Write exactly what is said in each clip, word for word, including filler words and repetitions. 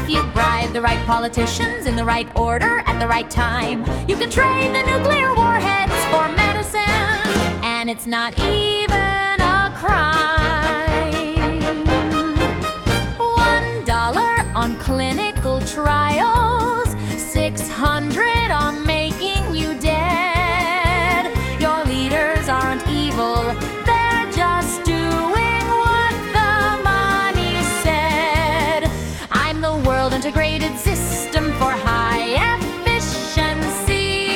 If you bribe the right politicians in the right order at the right time, you can trade the nuclear warheads for medicine, and it's not even a crime. One dollar on clinical trials, six hundred on making you dead. Your leaders aren't evil, they're just doing what the money said. I'm the world integrated system for high efficiency.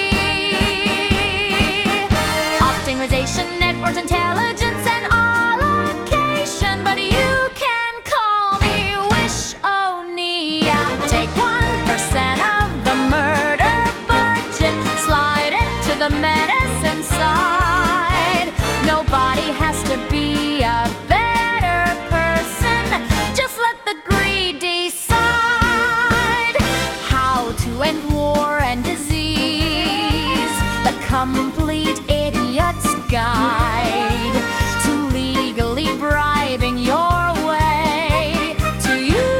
Optimization, networks, intelligence, and allocation. But you can call me Wish-O-Nia. Take one percent of the murder budget, slide it to the medicine side. Nobody has to be a better person. Just let the greed decide how to end war and disease. The complete idiot's guide to legally bribing your way to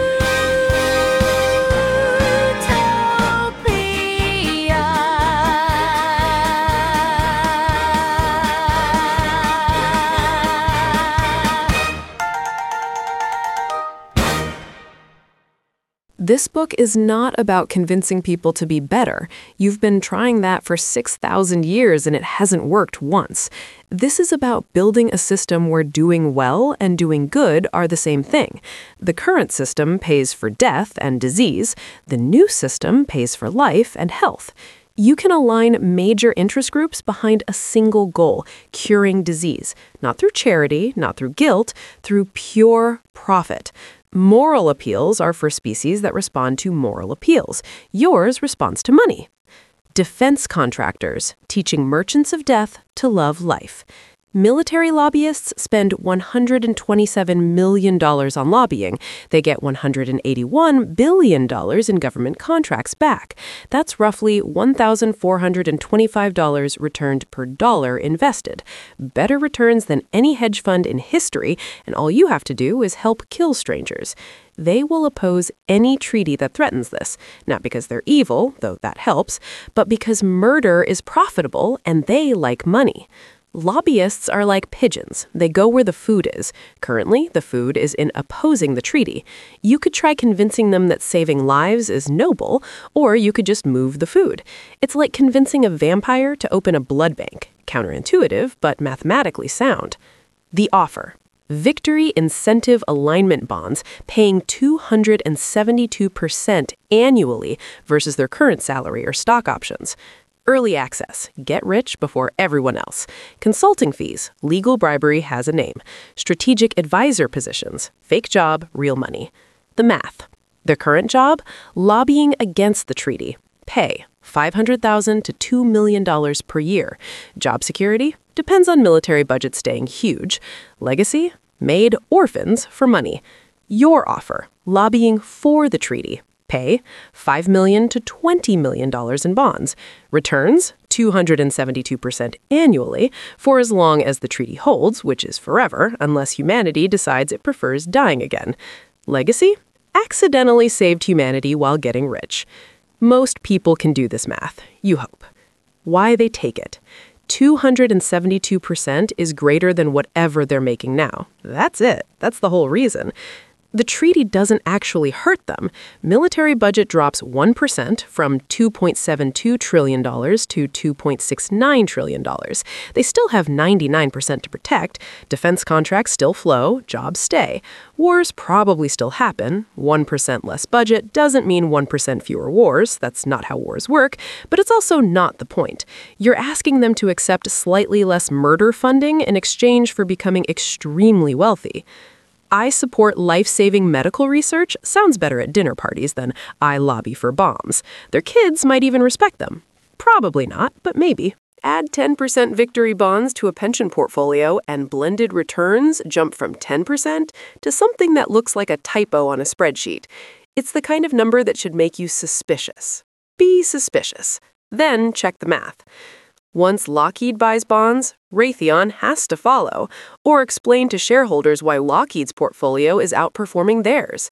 This book is not about convincing people to be better. You've been trying that for six thousand years and it hasn't worked once. This is about building a system where doing well and doing good are the same thing. The current system pays for death and disease. The new system pays for life and health. You can align major interest groups behind a single goal, curing disease. Not through charity, not through guilt, through pure profit. Moral appeals are for species that respond to moral appeals. Yours responds to money. Defense contractors, teaching merchants of death to love life. Military lobbyists spend one hundred twenty-seven million dollars on lobbying. They get one hundred eighty-one billion dollars in government contracts back. That's roughly one thousand four hundred twenty-five dollars returned per dollar invested. Better returns than any hedge fund in history, and all you have to do is help kill strangers. They will oppose any treaty that threatens this, not because they're evil, though that helps, but because murder is profitable and they like money. Lobbyists are like pigeons. They go where the food is. Currently, the food is in opposing the treaty. You could try convincing them that saving lives is noble, or you could just move the food. It's like convincing a vampire to open a blood bank. Counterintuitive, but mathematically sound. The offer. Victory Incentive Alignment Bonds paying two hundred seventy-two percent annually versus their current salary or stock options. Early access. Get rich before everyone else. Consulting fees. Legal bribery has a name. Strategic advisor positions. Fake job, real money. The math. Their current job? Lobbying against the treaty. Pay. five hundred thousand dollars to two million dollars per year. Job security? Depends on military budget staying huge. Legacy? Made orphans for money. Your offer. Lobbying for the treaty. Pay, five million dollars to twenty million dollars in bonds. Returns, two hundred seventy-two percent annually for as long as the treaty holds, which is forever, unless humanity decides it prefers dying again. Legacy? Accidentally saved humanity while getting rich. Most people can do this math, you hope. Why they take it. two hundred seventy-two percent is greater than whatever they're making now. That's it. That's the whole reason. The treaty doesn't actually hurt them. Military budget drops one percent from two point seven two trillion dollars to two point six nine trillion dollars. They still have ninety-nine percent to protect. Defense contracts still flow. Jobs stay. Wars probably still happen. one percent less budget doesn't mean one percent fewer wars. That's not how wars work. But it's also not the point. You're asking them to accept slightly less murder funding in exchange for becoming extremely wealthy. I support life-saving medical research sounds better at dinner parties than I lobby for bombs. Their kids might even respect them. Probably not, but maybe. Add ten percent victory bonds to a pension portfolio and blended returns jump from ten percent to something that looks like a typo on a spreadsheet. It's the kind of number that should make you suspicious. Be suspicious. Then check the math. Once Lockheed buys bonds, Raytheon has to follow, or explain to shareholders why Lockheed's portfolio is outperforming theirs.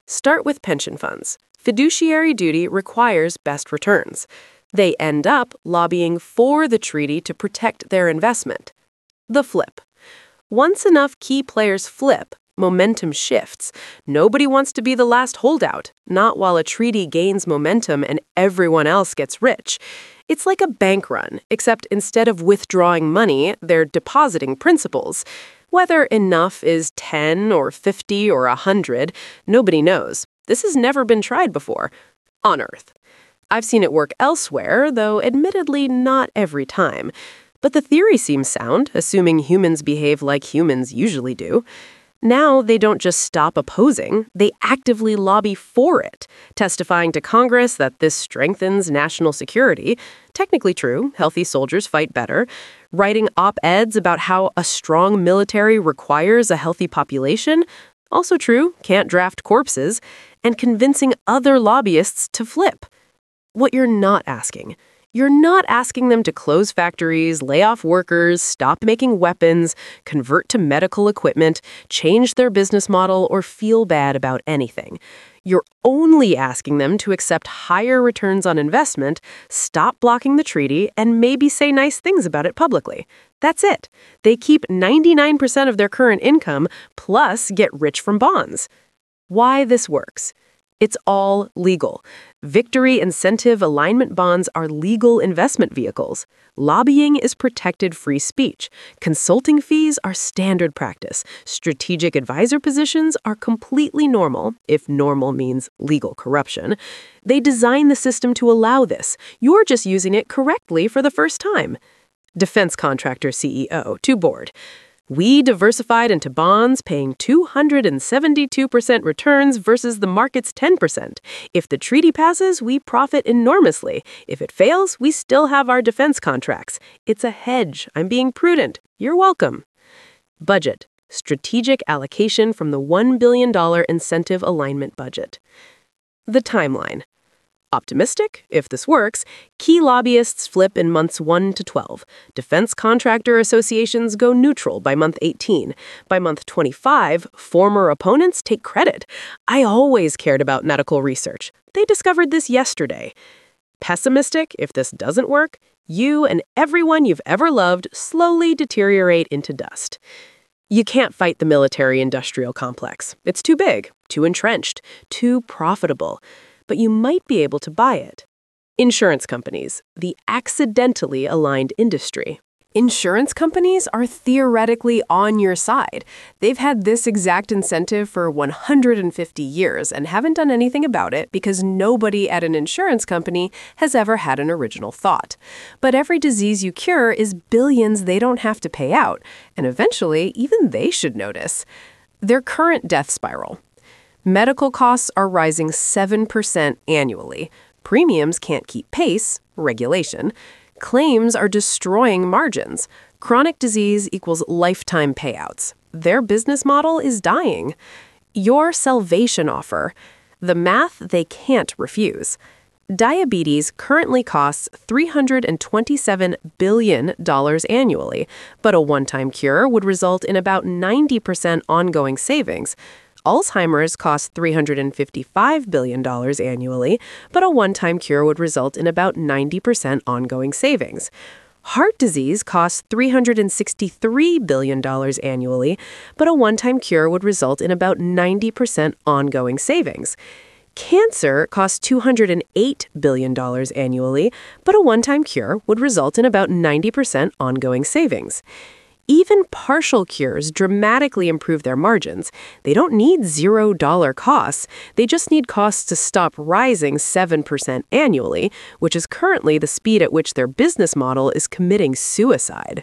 Start with pension funds. Fiduciary duty requires best returns. They end up lobbying for the treaty to protect their investment. The flip. Once enough key players flip, momentum shifts. Nobody wants to be the last holdout, not while a treaty gains momentum and everyone else gets rich. It's like a bank run, except instead of withdrawing money, they're depositing principals. Whether enough is ten or fifty or one hundred, nobody knows. This has never been tried before. On Earth. I've seen it work elsewhere, though admittedly not every time. But the theory seems sound, assuming humans behave like humans usually do. Now they don't just stop opposing, they actively lobby for it, testifying to Congress that this strengthens national security. Technically true, healthy soldiers fight better. Writing op-eds about how a strong military requires a healthy population. Also true, can't draft corpses. And convincing other lobbyists to flip. What you're not asking. You're not asking them to close factories, lay off workers, stop making weapons, convert to medical equipment, change their business model, or feel bad about anything. You're only asking them to accept higher returns on investment, stop blocking the treaty, and maybe say nice things about it publicly. That's it. They keep ninety-nine percent of their current income, plus get rich from bonds. Why this works? It's all legal. Victory incentive alignment bonds are legal investment vehicles. Lobbying is protected free speech. Consulting fees are standard practice. Strategic advisor positions are completely normal, if normal means legal corruption. They design the system to allow this. You're just using it correctly for the first time. Defense contractor C E O, to board. We diversified into bonds paying two hundred seventy-two percent returns versus the market's ten percent. If the treaty passes, we profit enormously. If it fails, we still have our defense contracts. It's a hedge. I'm being prudent. You're welcome. Budget. Strategic allocation from the one billion dollars incentive alignment budget. The timeline. Optimistic, if this works, key lobbyists flip in months one to twelve. Defense contractor associations go neutral by month eighteen. By month twenty-five, former opponents take credit. I always cared about medical research. They discovered this yesterday. Pessimistic, if this doesn't work, you and everyone you've ever loved slowly deteriorate into dust. You can't fight the military-industrial complex. It's too big, too entrenched, too profitable. But you might be able to buy it. Insurance companies, the accidentally aligned industry. Insurance companies are theoretically on your side. They've had this exact incentive for one hundred fifty years and haven't done anything about it because nobody at an insurance company has ever had an original thought. But every disease you cure is billions they don't have to pay out, and eventually even they should notice. Their current death spiral. Medical costs are rising seven percent annually. Premiums can't keep pace, regulation. Claims are destroying margins. Chronic disease equals lifetime payouts. Their business model is dying. Your salvation offer. The math they can't refuse. Diabetes currently costs three hundred twenty-seven billion dollars annually, but a one-time cure would result in about ninety percent ongoing savings. Alzheimer's costs three hundred fifty-five billion dollars annually, but a one-time cure would result in about ninety percent ongoing savings. Heart disease costs three hundred sixty-three billion dollars annually, but a one-time cure would result in about ninety percent ongoing savings. Cancer costs two hundred eight billion dollars annually, but a one-time cure would result in about ninety percent ongoing savings. Even partial cures dramatically improve their margins. They don't need zero-dollar costs. They just need costs to stop rising seven percent annually, which is currently the speed at which their business model is committing suicide.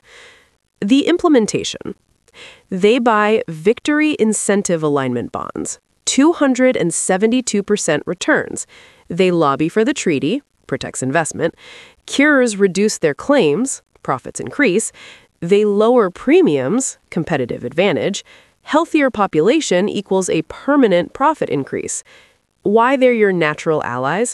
The implementation. They buy Victory Incentive Alignment bonds, two hundred seventy-two percent returns. They lobby for the treaty, protects investment. Cures reduce their claims, profits increase. They lower premiums, competitive advantage. Healthier population equals a permanent profit increase. Why they're your natural allies?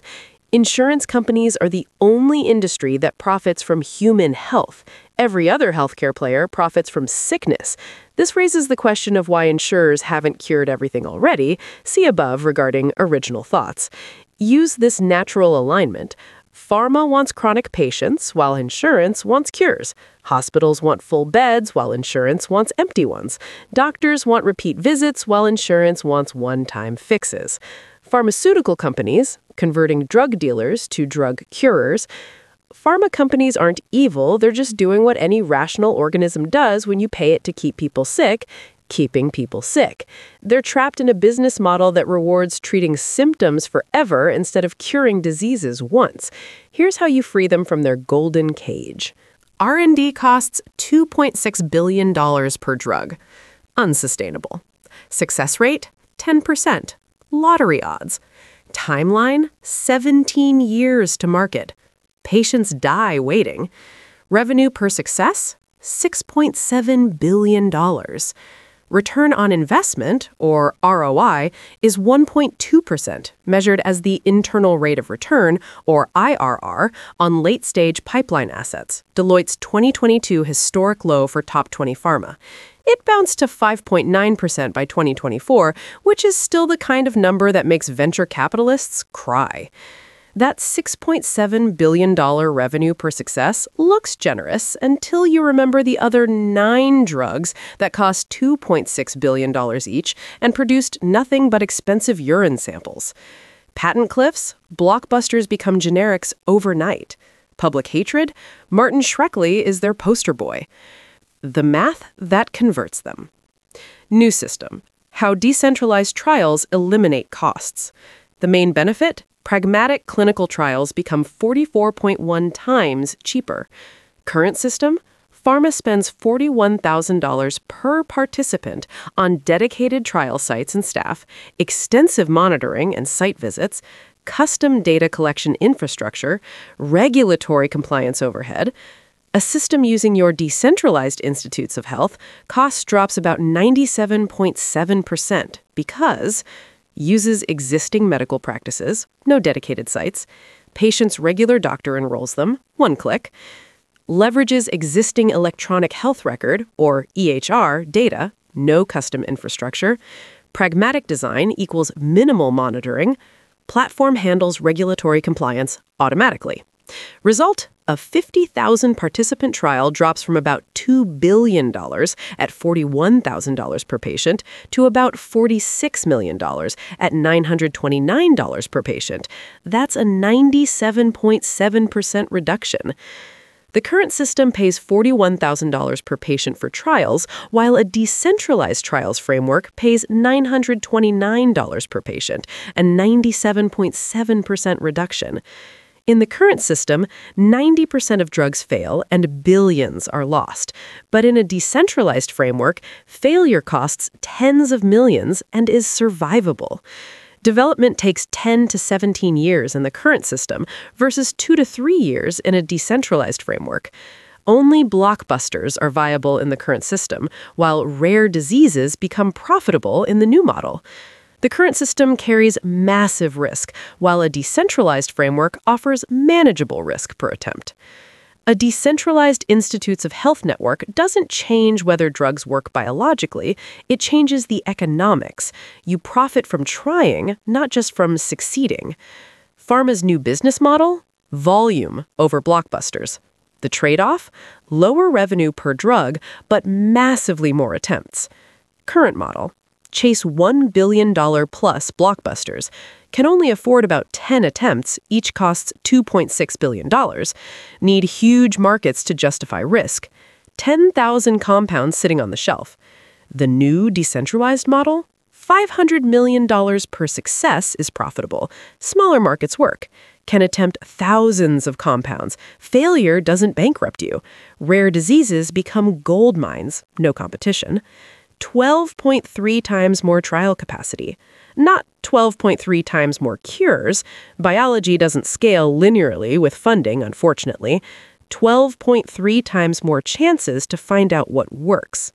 Insurance companies are the only industry that profits from human health. Every other healthcare player profits from sickness. This raises the question of why insurers haven't cured everything already. See above regarding original thoughts. Use this natural alignment. Pharma wants chronic patients, while insurance wants cures. Hospitals want full beds, while insurance wants empty ones. Doctors want repeat visits, while insurance wants one-time fixes. Pharmaceutical companies, converting drug dealers to drug curers. Pharma companies aren't evil, they're just doing what any rational organism does when you pay it to keep people sick, keeping people sick. They're trapped in a business model that rewards treating symptoms forever instead of curing diseases once. Here's how you free them from their golden cage. R and D costs two point six billion dollars per drug. Unsustainable. Success rate, ten percent. Lottery odds. Timeline, seventeen years to market. Patients die waiting. Revenue per success, six point seven billion dollars. Return on investment, or R O I, is one point two percent, measured as the internal rate of return, or I R R, on late-stage pipeline assets, Deloitte's twenty twenty-two historic low for top twenty pharma. It bounced to five point nine percent by twenty twenty-four, which is still the kind of number that makes venture capitalists cry. That six point seven billion dollars revenue per success looks generous until you remember the other nine drugs that cost two point six billion dollars each and produced nothing but expensive urine samples. Patent cliffs, blockbusters become generics overnight. Public hatred, Martin Shkreli is their poster boy. The math that converts them. New system. How decentralized trials eliminate costs. The main benefit? Pragmatic clinical trials become forty-four point one times cheaper. Current system? Pharma spends forty-one thousand dollars per participant on dedicated trial sites and staff, extensive monitoring and site visits, custom data collection infrastructure, regulatory compliance overhead. A system using your decentralized institutes of health, cost drops about ninety-seven point seven percent because uses existing medical practices, no dedicated sites, patient's regular doctor enrolls them, one click, leverages existing electronic health record, or E H R, data, no custom infrastructure, pragmatic design equals minimal monitoring, platform handles regulatory compliance automatically. Result, a fifty thousand participant trial drops from about two billion dollars at forty-one thousand dollars per patient to about forty-six million dollars at nine hundred twenty-nine dollars per patient. That's a ninety-seven point seven percent reduction. The current system pays forty-one thousand dollars per patient for trials, while a decentralized trials framework pays nine hundred twenty-nine dollars per patient, a ninety-seven point seven percent reduction. In the current system, ninety percent of drugs fail and billions are lost. But in a decentralized framework, failure costs tens of millions and is survivable. Development takes ten to seventeen years in the current system versus two to three years in a decentralized framework. Only blockbusters are viable in the current system, while rare diseases become profitable in the new model. The current system carries massive risk, while a decentralized framework offers manageable risk per attempt. A decentralized institutes of health network doesn't change whether drugs work biologically, it changes the economics. You profit from trying, not just from succeeding. Pharma's new business model? Volume over blockbusters. The trade-off? Lower revenue per drug, but massively more attempts. Current model? Chase one billion dollars plus blockbusters, can only afford about ten attempts, each costs two point six billion dollars, need huge markets to justify risk, ten thousand compounds sitting on the shelf. The new decentralized model? five hundred million dollars per success is profitable. Smaller markets work. Can attempt thousands of compounds. Failure doesn't bankrupt you. Rare diseases become gold mines, no competition. twelve point three times more trial capacity. Not twelve point three times more cures. Biology doesn't scale linearly with funding, unfortunately. twelve point three times more chances to find out what works.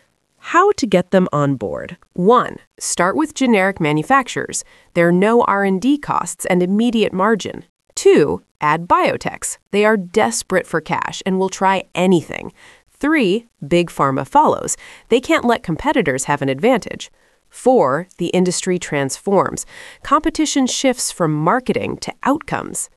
How to get them on board. One, start with generic manufacturers. There are no R and D costs and immediate margin. Two, add biotechs. They are desperate for cash and will try anything. Three, big pharma follows. They can't let competitors have an advantage. Four, the industry transforms. Competition shifts from marketing to outcomes.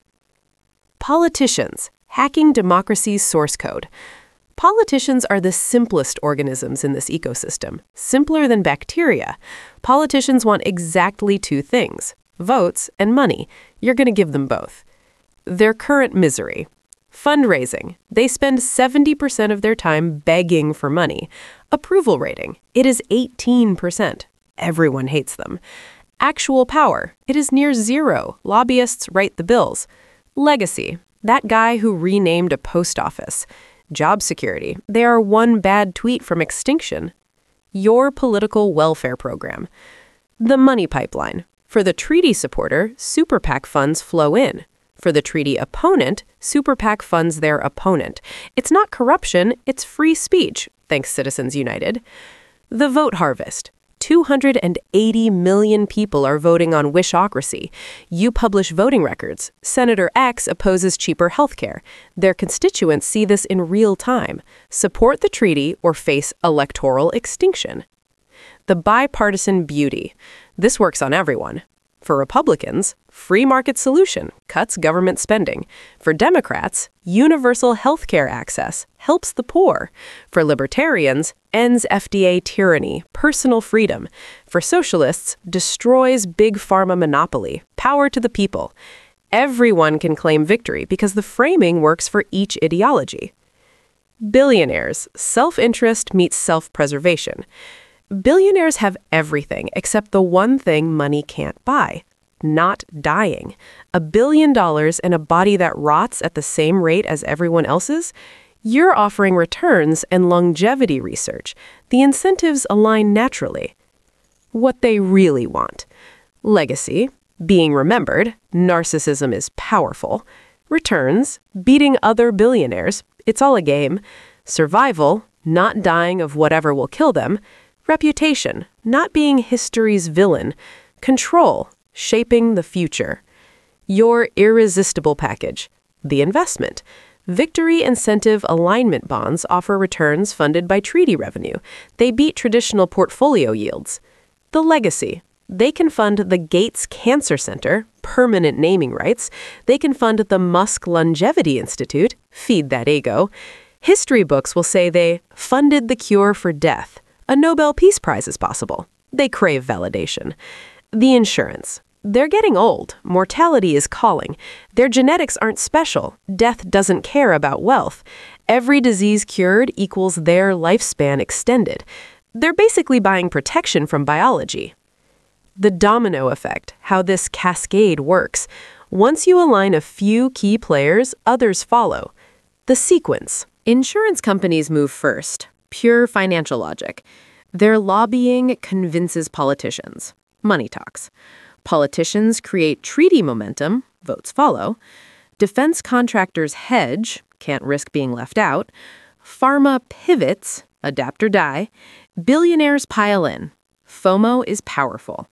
Politicians, hacking democracy's source code. Politicians are the simplest organisms in this ecosystem, simpler than bacteria. Politicians want exactly two things, votes and money. You're going to give them both. Their current misery. Fundraising. They spend seventy percent of their time begging for money. Approval rating. It is eighteen percent. Everyone hates them. Actual power. It is near zero. Lobbyists write the bills. Legacy. That guy who renamed a post office. Job security. They are one bad tweet from extinction. Your political welfare program. The money pipeline. For the treaty supporter, super PAC funds flow in. For the treaty opponent, super PAC funds their opponent. It's not corruption, it's free speech, thanks Citizens United. The vote harvest. two hundred eighty million people are voting on Wishocracy. You publish voting records. Senator X opposes cheaper health care. Their constituents see this in real time. Support the treaty or face electoral extinction. The bipartisan beauty. This works on everyone. For Republicans, free market solution cuts government spending. For Democrats, universal health care access helps the poor. For libertarians, ends F D A tyranny, personal freedom. For socialists, destroys big pharma monopoly, power to the people. Everyone can claim victory because the framing works for each ideology. Billionaires, self-interest meets self-preservation. Billionaires have everything except the one thing money can't buy, not dying. A billion dollars and a body that rots at the same rate as everyone else's? You're offering returns and longevity research. The incentives align naturally. What they really want. Legacy, being remembered, narcissism is powerful. Returns, beating other billionaires, it's all a game. Survival, not dying of whatever will kill them. Reputation, not being history's villain. Control, shaping the future. Your irresistible package. The investment. Victory incentive alignment bonds offer returns funded by treaty revenue. They beat traditional portfolio yields. The legacy. They can fund the Gates Cancer Center, permanent naming rights. They can fund the Musk Longevity Institute, feed that ego. History books will say they funded the cure for death. A Nobel Peace Prize is possible. They crave validation. The insurance. They're getting old. Mortality is calling. Their genetics aren't special. Death doesn't care about wealth. Every disease cured equals their lifespan extended. They're basically buying protection from biology. The domino effect, how this cascade works. Once you align a few key players, others follow. The sequence. Insurance companies move first. Pure financial logic. Their lobbying convinces politicians. Money talks. Politicians create treaty momentum. Votes follow. Defense contractors hedge. Can't risk being left out. Pharma pivots. Adapt or die. Billionaires pile in. FOMO is powerful.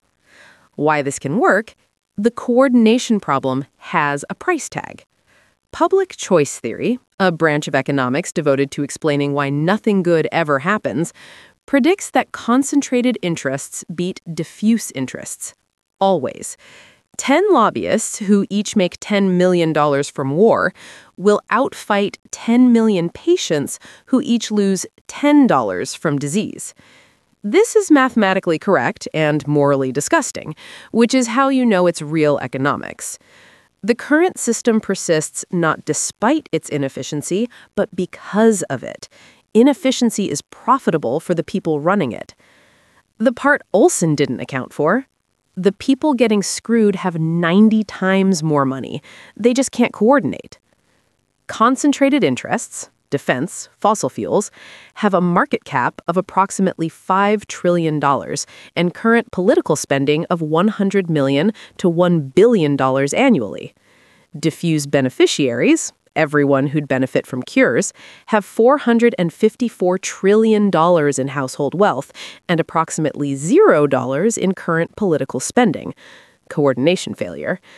Why this can work? The coordination problem has a price tag. Public choice theory, a branch of economics devoted to explaining why nothing good ever happens, predicts that concentrated interests beat diffuse interests. Always. Ten lobbyists, who each make ten million dollars from war, will outfight ten million patients who each lose ten dollars from disease. This is mathematically correct and morally disgusting, which is how you know it's real economics. The current system persists not despite its inefficiency, but because of it. Inefficiency is profitable for the people running it. The part Olson didn't account for. The people getting screwed have ninety times more money. They just can't coordinate. Concentrated interests, defense, fossil fuels, have a market cap of approximately five trillion dollars and current political spending of one hundred million dollars to one billion dollars annually. Diffuse beneficiaries, everyone who'd benefit from cures, have four hundred fifty-four trillion dollars in household wealth and approximately zero dollars in current political spending. Coordination failure.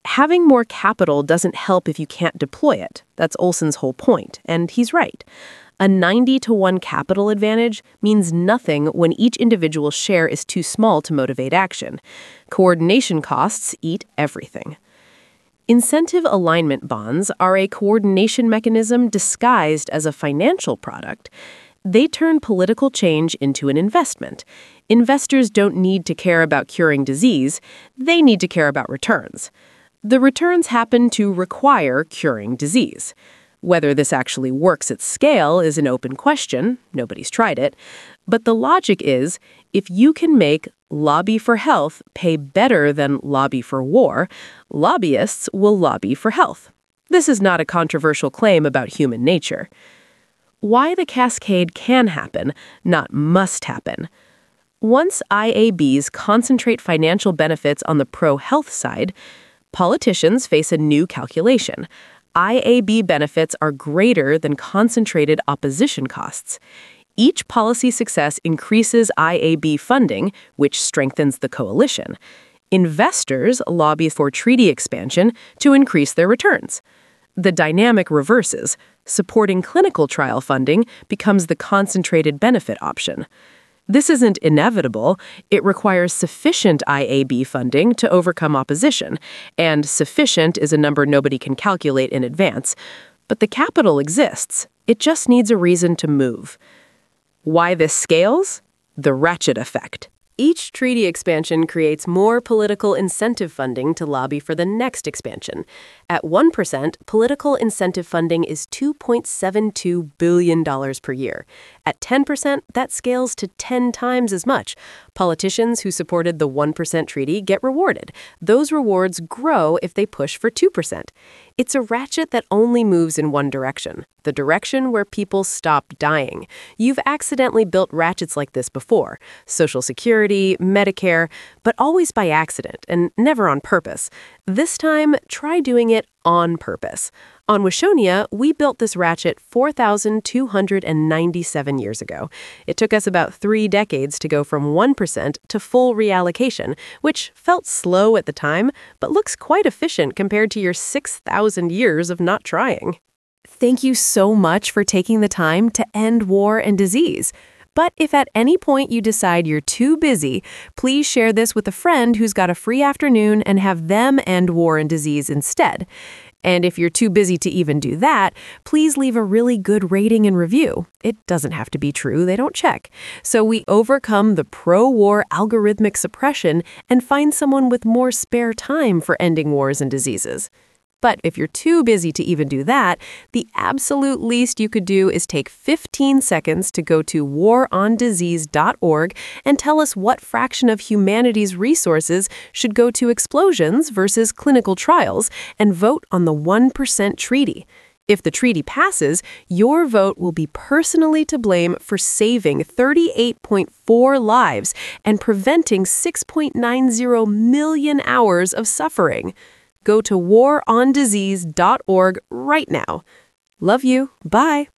Having more capital doesn't help if you can't deploy it. That's Olson's whole point, and he's right. A ninety to one capital advantage means nothing when each individual share is too small to motivate action. Coordination costs eat everything. Incentive alignment bonds are a coordination mechanism disguised as a financial product. They turn political change into an investment. Investors don't need to care about curing disease, they need to care about returns. The returns happen to require curing disease. Whether this actually works at scale is an open question. Nobody's tried it. But the logic is, if you can make lobby for health pay better than lobby for war, lobbyists will lobby for health. This is not a controversial claim about human nature. Why the cascade can happen, not must happen. Once I A Bs concentrate financial benefits on the pro-health side, politicians face a new calculation. I A B benefits are greater than concentrated opposition costs. Each policy success increases I A B funding, which strengthens the coalition. Investors lobby for treaty expansion to increase their returns. The dynamic reverses. Supporting clinical trial funding becomes the concentrated benefit option. This isn't inevitable. It requires sufficient I A B funding to overcome opposition, and sufficient is a number nobody can calculate in advance. But the capital exists. It just needs a reason to move. Why this scales? The ratchet effect. Each treaty expansion creates more political incentive funding to lobby for the next expansion. At one percent, political incentive funding is two point seven two billion dollars per year. At ten percent, that scales to ten times as much. Politicians who supported the one percent treaty get rewarded. Those rewards grow if they push for two percent. It's a ratchet that only moves in one direction, the direction where people stop dying. You've accidentally built ratchets like this before. Social Security, Medicare, but always by accident and never on purpose. This time, try doing it on purpose. On Washonia, we built this ratchet four thousand two hundred ninety-seven years ago. It took us about three decades to go from one percent to full reallocation, which felt slow at the time, but looks quite efficient compared to your six thousand years of not trying. Thank you so much for taking the time to end war and disease. But if at any point you decide you're too busy, please share this with a friend who's got a free afternoon and have them end war and disease instead. And if you're too busy to even do that, please leave a really good rating and review. It doesn't have to be true, they don't check. So we overcome the pro-war algorithmic suppression and find someone with more spare time for ending wars and diseases. But if you're too busy to even do that, the absolute least you could do is take fifteen seconds to go to war on disease dot org and tell us what fraction of humanity's resources should go to explosions versus clinical trials, and vote on the one percent treaty. If the treaty passes, your vote will be personally to blame for saving thirty-eight point four lives and preventing six point nine zero million hours of suffering. Go to war on disease dot org right now. Love you. Bye.